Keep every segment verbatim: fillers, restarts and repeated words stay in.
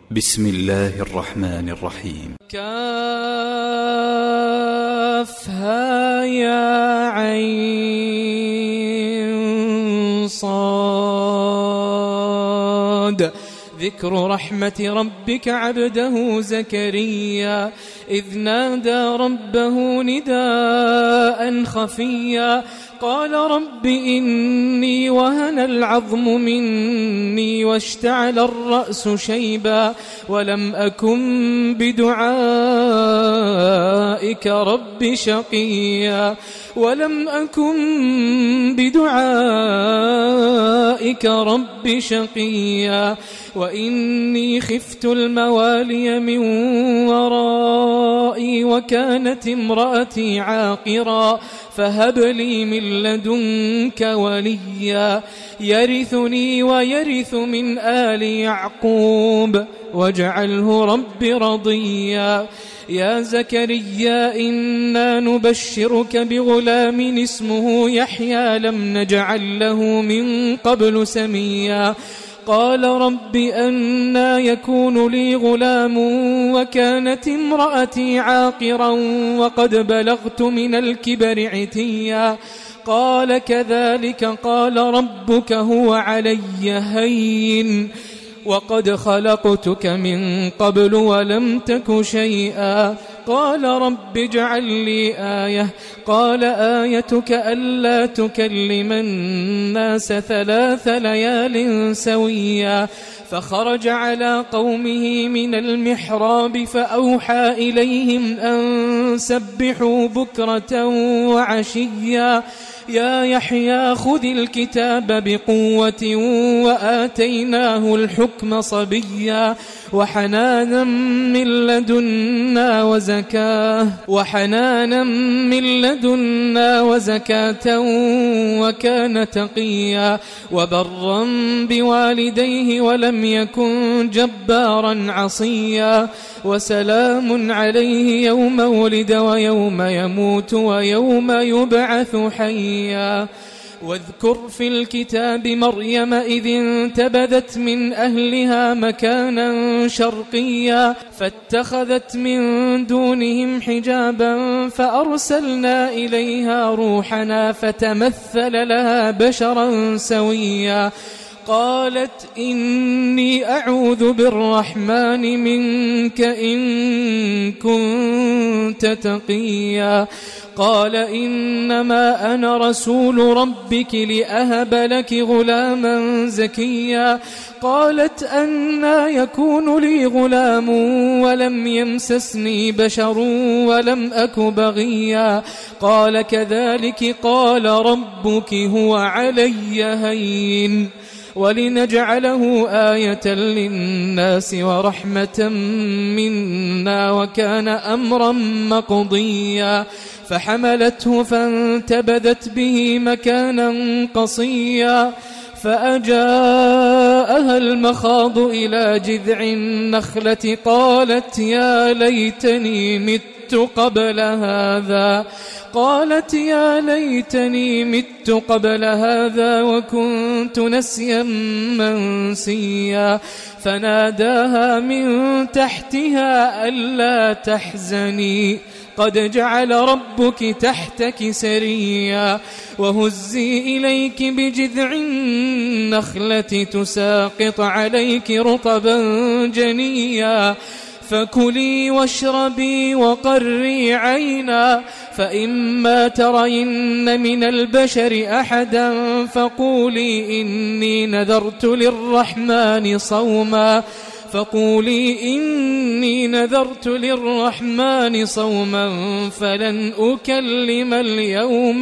بسم الله الرحمن الرحيم. كافها يا عين صاد. ذكر رحمة ربك عبده زكريا إذ نادى ربه نداء خفيا قال رب إني وهن العظم مني واشتعل الرأس شيبا ولم أكن بدعائك رب شقيا ولم أكن بدعائك رب شقيا وإني خفت الموالي من ورائي وكانت امرأتي عاقرا فهب لي من لدنك وليا يرثني ويرث من آل يعقوب واجعله رب رضيا. يا زكريا إنا نبشرك بغلام اسمه يحيى لم نجعل له من قبل سميا قال رب أنى يكون لي غلام وكانت امرأتي عاقرا وقد بلغت من الكبر عتيا قال كذلك قال ربك هو علي هين وقد خلقتك من قبل ولم تك شيئا قال رب اجعل لي آية قال آيتك ألا تكلم الناس ثلاث ليال سويا فخرج على قومه من المحراب فأوحى إليهم أن سبحوا بكرة وعشيا يا يحيى خذ الكتاب بقوة وآتيناه الحكم صبيا وحنانا من لدنا وزكاة وحنانا من لدنا وزكاة وكان تقيا وبرا بوالديه ولم يكن جبارا عصيا وسلام عليه يوم ولد ويوم يموت ويوم يبعث حيا. واذكر في الكتاب مريم إذ انتبذت من أهلها مكانا شرقيا فاتخذت من دونهم حجابا فأرسلنا إليها روحنا فتمثل لها بشرا سويا قالت إني أعوذ بالرحمن منك إن كنت تقيا قال إنما أنا رسول ربك لأهب لك غلاما زكيا قالت أنى يكون لي غلام ولم يمسسني بشر ولم أك بغيا قال كذلك قال ربك هو علي هين ولنجعله آية للناس ورحمة منا وكان أمرا مقضيا فحملته فانتبذت به مكانا قصيا فأجاءها المخاض إلى جذع النخلة قالت يا ليتني مت قبل هذا قالت يا ليتني مت قبل هذا وكنت نسيا منسيا فناداها من تحتها ألا تحزني قد جعل ربك تحتك سريا وهزي إليك بجذع النخلة تساقط عليك رطبا جنيا فكلي واشربي وقري عينا فإما ترين من البشر أحدا فقولي إني نذرت للرحمن صوما فقولي إني نذرت للرحمن صوما فلن أكلم اليوم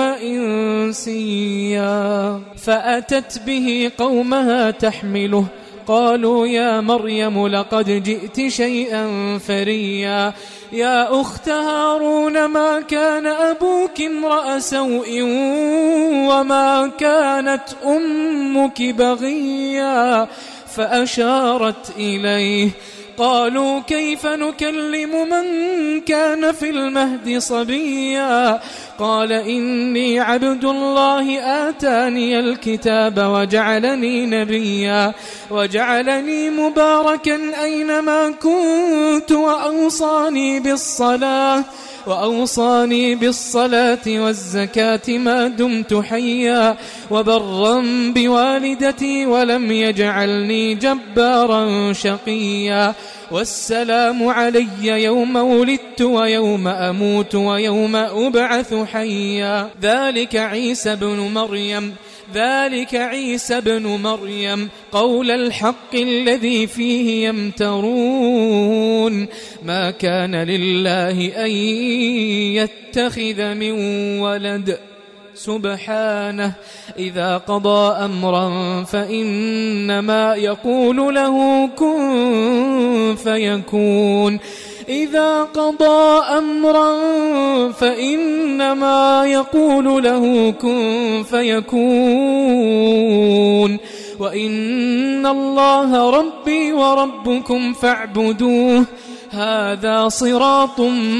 إنسيا فأتت به قومها تحمله قالوا يا مريم لقد جئت شيئا فريا يا أخت هارون ما كان أبوك امرأ سوء وما كانت أمك بغيا فأشارت إليه قالوا كيف نكلم من كان في المهد صبيا قال إني عبد الله آتاني الكتاب وجعلني نبيا وجعلني مباركا أينما كنت وأوصاني بالصلاة وأوصاني بالصلاة والزكاة ما دمت حيا وبرا بوالدتي ولم يجعلني جبارا شقيا والسلام علي يوم ولدت ويوم أموت ويوم أبعث حيا ذلك عيسى بن مريم ذلك عيسى بن مريم قول الحق الذي فيه يمترون ما كان لله أن يتخذ من ولد سبحانه إذا قضى أمرا فإنما يقول له كن فيكون إذا قضى أمرا فإنما يقول له كن فيكون وإن الله ربي وربكم فاعبدوه هذا صراط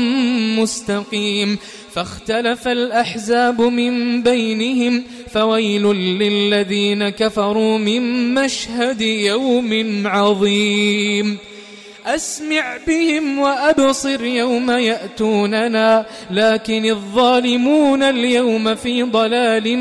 مستقيم فاختلف الأحزاب من بينهم فويل للذين كفروا من مشهد يوم عظيم أسمع بهم وأبصر يوم يأتوننا لكن الظالمون اليوم في ضلال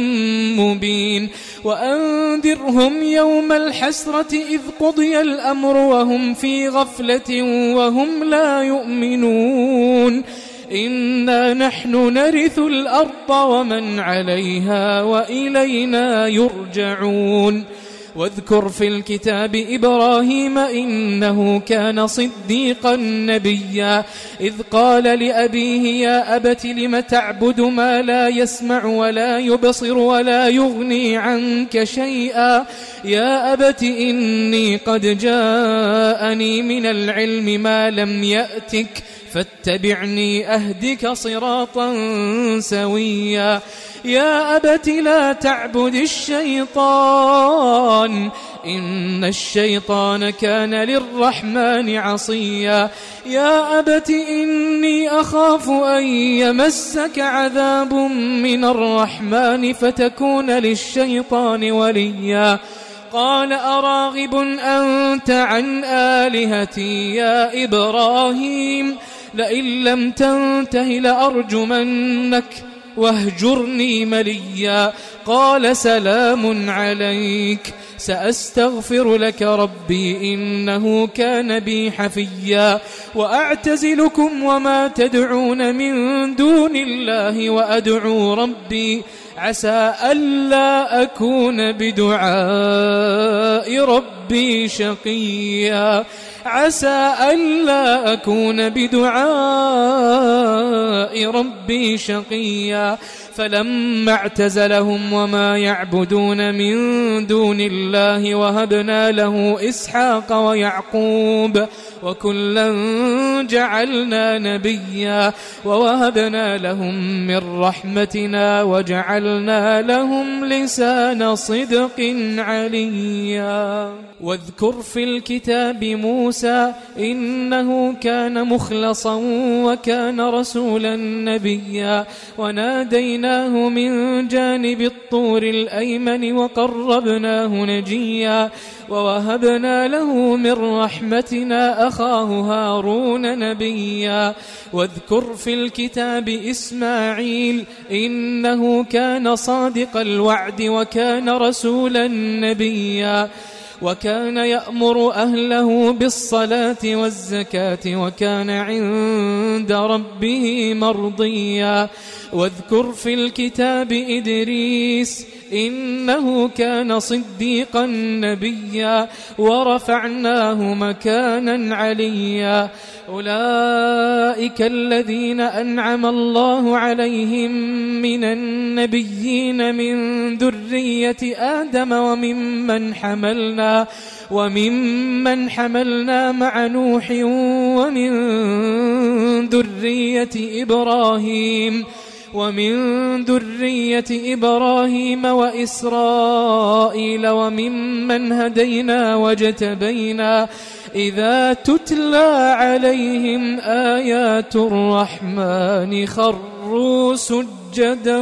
مبين وأنذرهم يوم الحسرة إذ قضي الأمر وهم في غفلة وهم لا يؤمنون إنا نحن نرث الأرض ومن عليها وإلينا يرجعون واذكر في الكتاب إبراهيم إنه كان صديقا نبيا إذ قال لأبيه يا أبت لم تعبد ما لا يسمع ولا يبصر ولا يغني عنك شيئا يا أبت إني قد جاءني من العلم ما لم يأتك فاتبعني أهدك صراطا سويا يا أبت لا تعبد الشيطان إن الشيطان كان للرحمن عصيا يا أبت إني أخاف أن يمسك عذاب من الرحمن فتكون للشيطان وليا قال أراغب أنت عن آلهتي يا إبراهيم لئن لم تنته لأرجمنك واهجرني مليا قال سلام عليك سأستغفر لك ربي إنه كان بي حفيا وأعتزلكم وما تدعون من دون الله وأدعو ربي عسى ألا أكون بدعاء ربي شقيا عسى ألا أكون بدعاء ربي شقيا فلما اعتزلهم وما يعبدون من دون الله وهبنا له إسحاق ويعقوب وكلا جعلنا نبيا ووهبنا لهم من رحمتنا وجعلنا لهم لسان صدق عليا واذكر في الكتاب موسى إنه كان مخلصا وكان رسولا نبيا وناديناه من جانب الطور الأيمن وقربناه نجيا ووهبنا له من رحمتنا أخاه هارون نبيا واذكر في الكتاب إسماعيل إنه كان صادق الوعد وكان رسولا نبيا وكان يأمر أهله بالصلاة والزكاة وكان عند ربه مرضيا واذكر في الكتاب إدريس إنه كان صديقا نبيا ورفعناه مكانا عليا أولئك الذين أنعم الله عليهم من النبيين من ذرية آدم وممن حملنا وممن حملنا مع نوح ومن ذرية إبراهيم ومن ذرية إبراهيم وإسرائيل وممن هدينا واجتبينا إذا تتلى عليهم آيات الرحمن خروا سجدا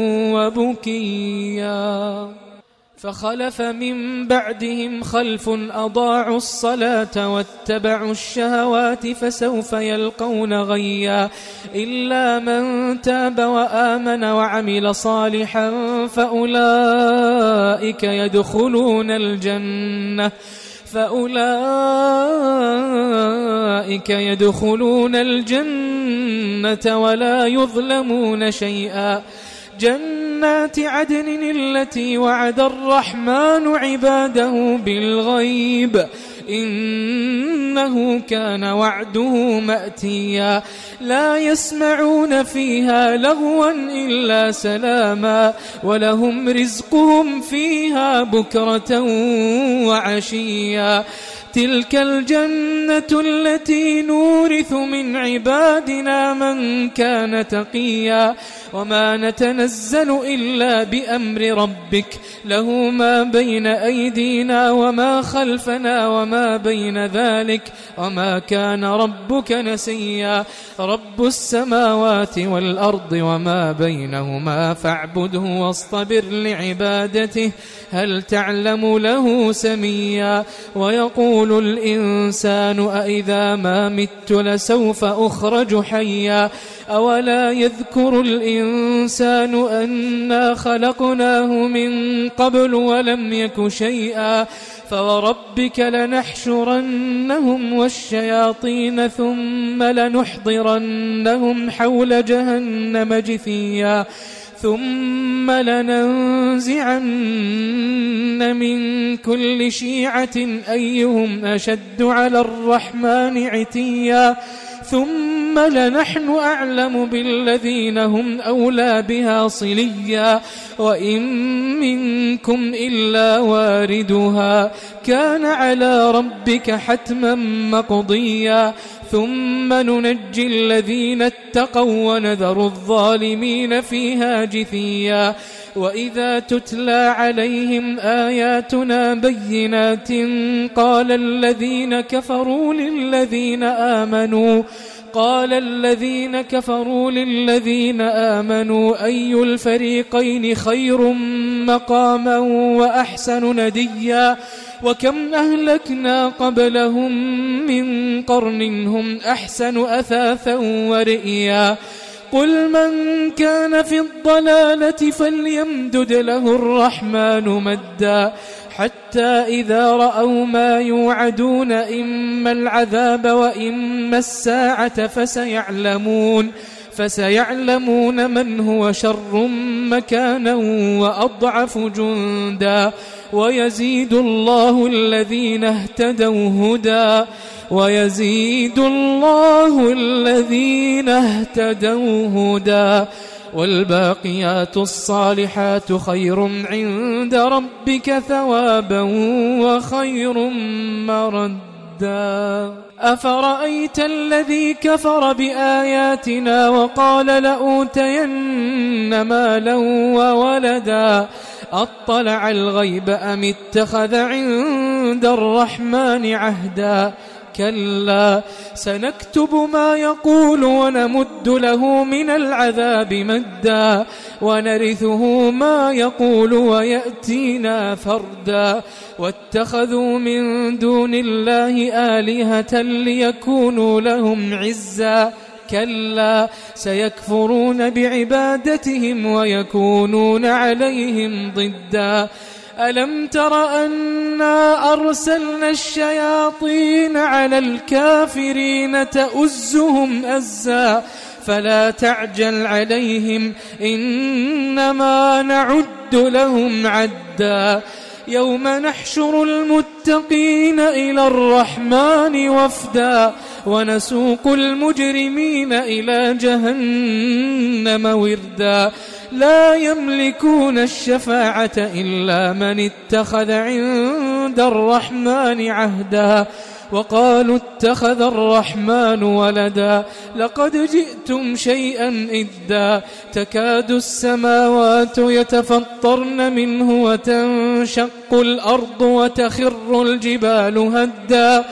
وبكيا فخلف من بعدهم خلف أضاعوا الصلاة واتبعوا الشهوات فسوف يلقون غيا إلا من تاب وآمن وعمل صالحا فأولئك يدخلون الجنة فأولئك يدخلون الجنة ولا يظلمون شيئا جنات عدن التي وعد الرحمن عباده بالغيب إنه كان وعده مأتيا لا يسمعون فيها لغوا إلا سلاما ولهم رزقهم فيها بكرة وعشيا تلك الجنة التي نورث من عبادنا من كان تقيا وما نتنزل إلا بأمر ربك له ما بين أيدينا وما خلفنا وما بين ذلك وما كان ربك نسيا رب السماوات والأرض وما بينهما فاعبده واصطبر لعبادته هل تعلم له سميا ويقول الإنسان أإذا ما مت لسوف أخرج حيا أولا يذكر الإنسان أنا خلقناه من قبل ولم يك شيئا فوربك لنحشرنهم والشياطين ثم لنحضرنهم حول جهنم جثيا ثم لننزعن من كل شيعة أيهم أشد على الرحمن عتيا ثم لنحن أعلم بالذين هم أولى بها صليا وإن منكم إلا واردها كان على ربك حتما مقضيا ثم ننجي الذين اتقوا ونذر الظالمين فيها جثيا وإذا تتلى عليهم آياتنا بينات قال الذين كفروا للذين آمنوا قال الذين كفروا للذين آمنوا أي الفريقين خير مقاما وأحسن نديا وكم أهلكنا قبلهم من قرن هم أحسن أثاثا ورئيا قل من كان في الضلالة فليمدد له الرحمن مدا حتى إذا رأوا ما يوعدون إما العذاب وإما الساعة فسيعلمون فسيعلمون من هو شر مكانا وأضعف جندا ويزيد الله الذين اهتدوا هدى ويزيد الله الذين اهتدوا هدى والباقيات الصالحات خير عند ربك ثوابا وخير مردا أفرأيت الذي كفر بآياتنا وقال لأوتين مالا وولدا أطلع الغيب أم اتخذ عند الرحمن عهدا كلا سنكتب ما يقول ونمد له من العذاب مدا ونرثه ما يقول ويأتينا فردا واتخذوا من دون الله آلهة ليكونوا لهم عزا كلا سيكفرون بعبادتهم ويكونون عليهم ضدا ألم تر أنا أرسلنا الشياطين على الكافرين تؤزهم أزا فلا تعجل عليهم إنما نعد لهم عدا يوم نحشر المتقين إلى الرحمن وفدا ونسوق المجرمين إلى جهنم وردا لا يملكون الشفاعة إلا من اتخذ عند الرحمن عهدا وقالوا اتخذ الرحمن ولدا لقد جئتم شيئا إدا تكاد السماوات يتفطرن منه وتنشق الأرض وتخر الجبال هدا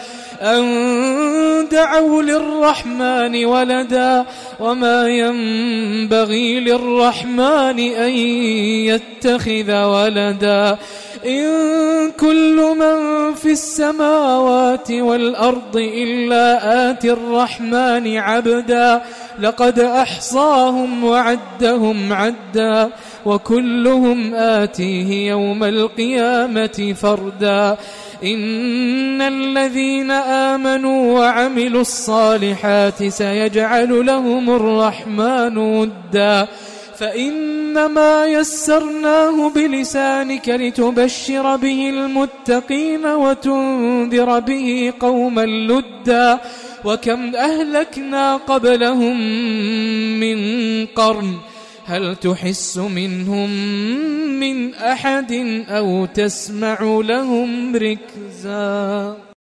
أن دعوا للرحمن ولدا وما ينبغي للرحمن أن يتخذ ولدا إن كل من في السماوات والأرض إلا آتي الرحمن عبدا لقد أحصاهم وعدهم عدا وكلهم آتيه يوم القيامة فردا إن الذين آمنوا وعملوا الصالحات سيجعل لهم الرحمن ودا فإنما يسرناه بلسانك لتبشر به المتقين وتنذر به قوما لدا وكم أهلكنا قبلهم من قرن هل تحس منهم من أحد أو تسمع لهم ركزا.